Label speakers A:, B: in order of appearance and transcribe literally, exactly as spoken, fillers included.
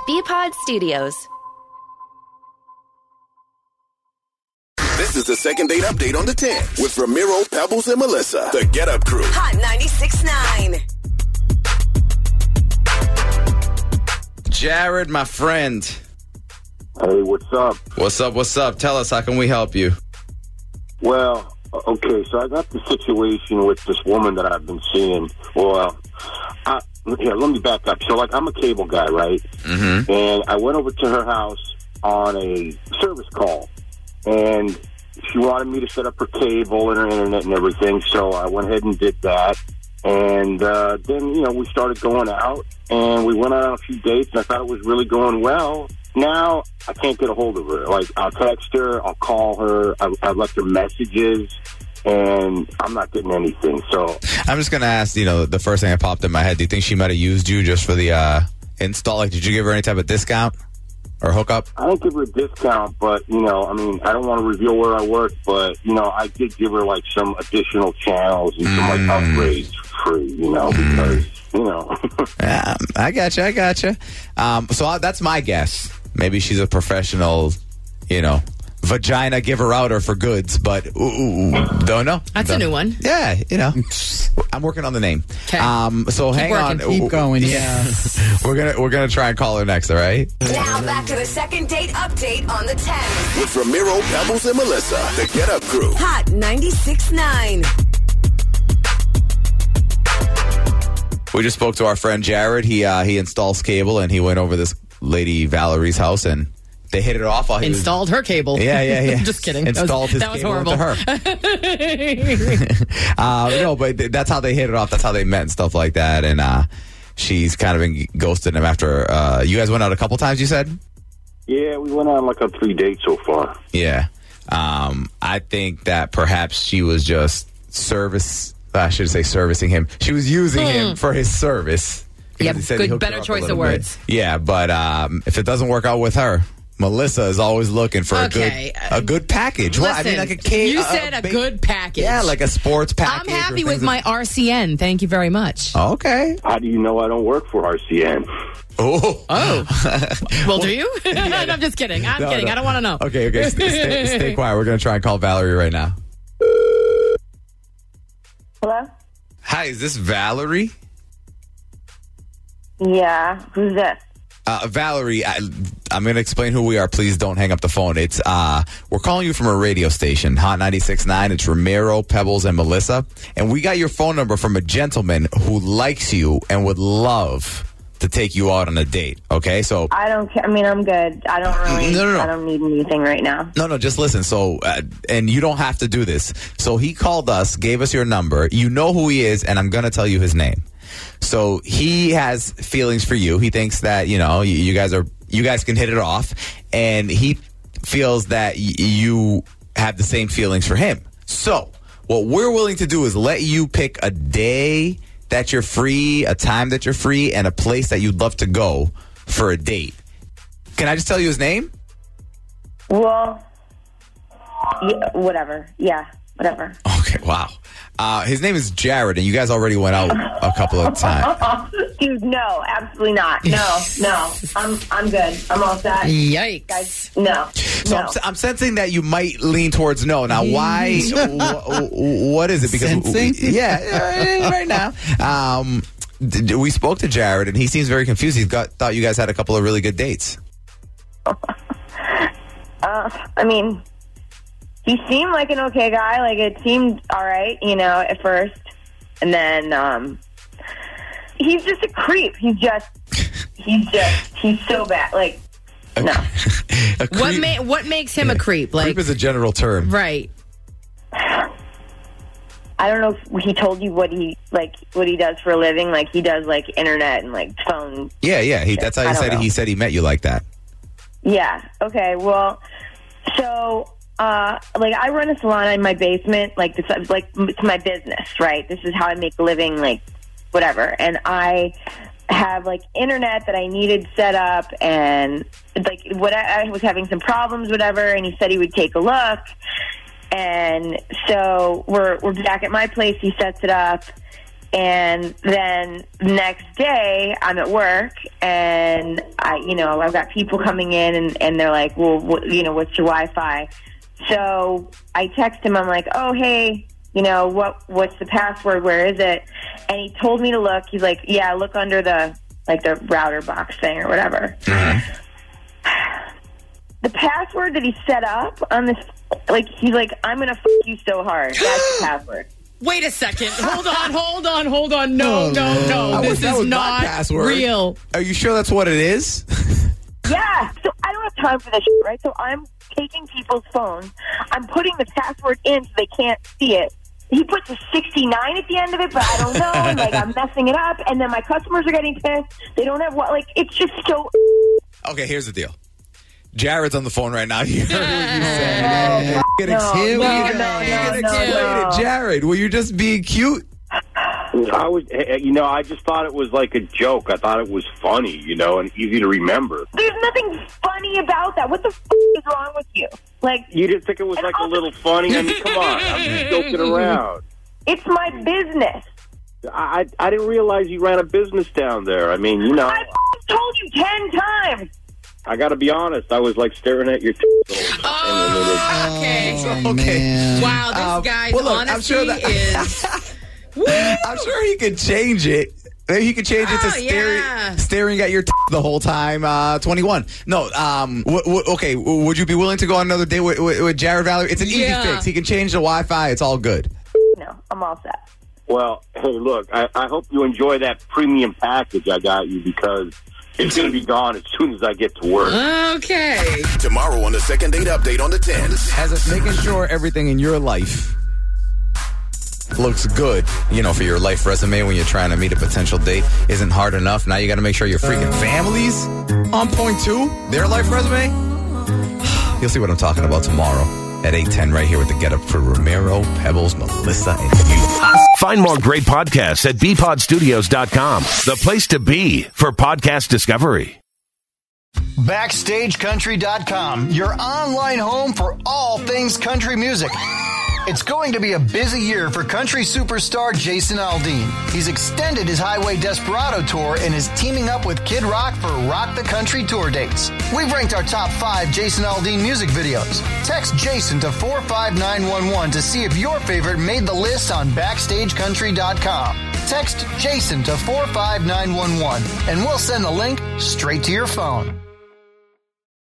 A: B-Pod Studios.
B: This is the second date update on the ten with Ramiro, Pebbles, and Melissa. The Get Up Crew.
C: Hot ninety-six point nine.
D: Jared, my friend.
E: Hey, what's up?
D: What's up, what's up? Tell us, how can we help you?
E: Well, okay, so I got the situation with this woman that I've been seeing. Well, I, yeah, let me back up. So, like, I'm a cable guy, right?
D: Mm-hmm.
E: And I went over to her house on a service call. And she wanted me to set up her cable and her internet and everything, so I went ahead and did that. And uh, then, you know, we started going out, and we went on a few dates, and I thought it was really going well. Now, I can't get a hold of her. Like, I'll text her, I'll call her, I, I left her messages, and I'm not getting anything. So
D: I'm just going to ask, you know, the first thing that popped in my head, do you think she might have used you just for the uh, install? Like, did you give her any type of discount or hookup?
E: I didn't give her a discount, but, you know, I mean, I don't want to reveal where I work, but, you know, I did give her, like, some additional channels and some, like, upgrades free, you know, because, you know.
D: Yeah, I got you, I got you. Um, so I, that's my guess. Maybe she's a professional, you know, vagina giver-outer for goods, but ooh, ooh, don't know.
F: That's
D: don't.
F: a new one.
D: Yeah, you know. I'm working on the name.
F: Okay.
D: Um, so
F: Keep
D: hang
F: working.
D: on.
G: Keep going, yeah.
D: we're gonna we're gonna try and call her next, all right?
C: Now back to the second date update on the ten.
B: With Ramiro, Pebbles, and Melissa. The Get Up Crew.
C: Hot ninety-six point nine.
D: We just spoke to our friend Jared. He uh, he installs cable, and he went over this lady Valerie's house, and they hit it off. While he
F: Installed
D: was,
F: her cable.
D: Yeah, yeah, yeah.
F: Just kidding.
D: Installed
F: that was,
D: his
F: that was
D: cable
F: horrible.
D: into her. uh, no, but th- that's how they hit it off. That's how they met and stuff like that. And uh, she's kind of been ghosting him after. Uh, you guys went out a couple times, you said?
E: Yeah, we went on, like, a three dates so far.
D: Yeah. Um, I think that perhaps she was just service. I should say servicing him. She was using him
F: Mm.
D: for his service.
F: Yep,
D: He said he
F: good,
D: hooked her
F: better
D: up a
F: choice of
D: little
F: words.
D: bit. Yeah, but um, if it doesn't work out with her, Melissa is always looking for
F: Okay.
D: a good a good package. Well, I mean,
F: Listen,
D: like a cake.
F: you said a
D: ba-
F: good package.
D: Yeah, like a sports
F: I'm
D: package. or
F: happy with
D: things
F: my R C N. Thank you very much.
D: that- Okay.
E: How do you know I don't work for R C N?
D: Oh.
F: Oh. Well, do you? I'm just kidding. I'm
D: No,
F: kidding.
D: no.
F: I don't want to know.
D: Okay, okay. Stay, stay, stay quiet. We're going to try and call Valerie right now.
H: Hello?
D: Hi, is this Valerie?
H: Yeah. Who's this?
D: Uh, Valerie, I, I'm going to explain who we are. Please don't hang up the phone. It's uh, we're calling you from a radio station, Hot ninety-six point nine. It's Ramiro, Pebbles, and Melissa. And we got your phone number from a gentleman who likes you and would love to take you out on a date. Okay, so
H: I don't care. I mean, I'm good. I don't really.
D: No, no, no.
H: I don't need anything right now.
D: No, no, just listen. So, uh, and you don't have to do this. So he called us, gave us your number. You know who he is, and I'm going to tell you his name. So he has feelings for you. He thinks that, you know, you, you guys are, you guys can hit it off, and he feels that y- you have the same feelings for him. So what we're willing to do is let you pick a day that you're free, a time that you're free, and a place that you'd love to go for a date. Can I just tell you his name?
H: Well, yeah, whatever. Yeah, whatever.
D: Okay, wow. Uh, his name is Jared, and you guys already went out a couple of times.
H: Dude, no, absolutely not. No, no. I'm I'm good. I'm all set.
F: Yikes.
H: Guys, no.
D: So
H: no.
D: I'm, I'm sensing that you might lean towards no. Now, why? wh- what is it? Because
G: Sensing?
D: yeah, right now. Um, d- d- we spoke to Jared, and he seems very confused. He got thought you guys had a couple of really good dates.
H: Uh, I mean, he seemed like an okay guy. Like, it seemed all right, you know, at first. And then, um, he's just a creep. He's just, he's just, he's so bad. Like, no.
D: A creep,
F: What ma- what makes him a creep? Like,
D: creep is a general term.
F: right.
H: I don't know if he told you what he, like, what he does for a living. Like, he does, like, internet and, like, phone.
D: Yeah, yeah. He, that's how
H: I
D: he
H: don't
D: said.
H: know.
D: He said he met you like that.
H: Yeah. Okay. Well, so, uh, like, I run a salon in my basement. Like, this, like, it's my business, right? This is how I make a living, like, whatever. And I have, like, internet that I needed set up, and, like, what I, I was having some problems, whatever, and he said he would take a look. And so we're we're back at my place. He sets it up. And then the next day, I'm at work, and I, you know, I've got people coming in, and, and they're like, well, what, you know, what's your Wi-Fi? So I text him. I'm like, oh, hey, you know, what? What's the password? Where is it? And he told me to look. He's like, yeah, look under the like the router box thing or whatever.
D: Mm-hmm.
H: The password that he set up on this, like, he's like, I'm gonna f*** you so hard. That's the password.
F: Wait a second. Hold on, hold on, hold on. No, no, no.
D: That
F: This
D: was- that
F: is
D: was my
F: not
D: password.
F: real.
D: Are you sure that's what it is?
H: Yeah. So I don't have time for this shit, right? So I'm taking people's phones. I'm putting the password in so they can't see it. He puts a sixty-nine at the end of it, but I don't know. And, like, I'm messing it up, and then my customers are getting pissed. They don't have what, like, it's just so.
D: Okay, here's the deal. Jared's on the phone right now. You heard what you said.
H: No,
D: You can
H: no,
D: explain-
H: no,
D: you can-
H: no,
D: you can
H: no,
D: explain
H: no.
D: it. Jared, were you just being cute?
E: I was, you know, I just thought it was like a joke. I thought it was funny, you know, and easy to remember.
H: There's nothing funny about that. What the f*** is wrong with you? Like,
E: You didn't think it was
H: And
E: like a
H: also-
E: little funny? I mean, come on, I'm just joking around.
H: it's my business.
E: I I didn't realize you ran a business down there. I mean, you know,
H: I f***ing told you ten times.
E: I got to be honest. I was like staring at your. T-
F: Oh, okay.
A: Oh,
D: Okay.
A: man.
F: Wow, this
D: Um,
F: guy's
D: well, look, I'm
F: honesty
D: sure that-
F: is...
D: I'm sure he could change it. Maybe he could change it to
F: Oh,
D: staring,
F: yeah.
D: staring at your t- the whole time. Uh, twenty-one. No. Um. W- w- okay. W- would you be willing to go on another date with, with, with Jared Valerie? It's an easy
F: Yeah.
D: fix. He can change the Wi-Fi. It's all good.
H: No, I'm all set.
E: Well, hey, look, I, I hope you enjoy that premium package I got you because it's going to be gone as soon as I get to work.
F: Okay.
B: Tomorrow on the second date update on the tens.
D: As it's making sure everything in your life looks good, you know, for your life resume when you're trying to meet a potential date isn't hard enough. Now you got to make sure your freaking family's on point too. Their life resume. You'll see what I'm talking about tomorrow at eight ten right here with the Get Up for Ramiro, Pebbles, Melissa, and you.
G: Find more great podcasts at b pod studios dot com, the place to be for podcast discovery.
I: Backstage Country dot com, your online home for all things country music. It's going to be a busy year for country superstar Jason Aldean. He's extended his Highway Desperado tour and is teaming up with Kid Rock for Rock the Country tour dates. We've ranked our top five Jason Aldean music videos. Text Jason to four five nine one one to see if your favorite made the list on Backstage Country dot com. Text Jason to four five nine one one and we'll send the link straight to your phone.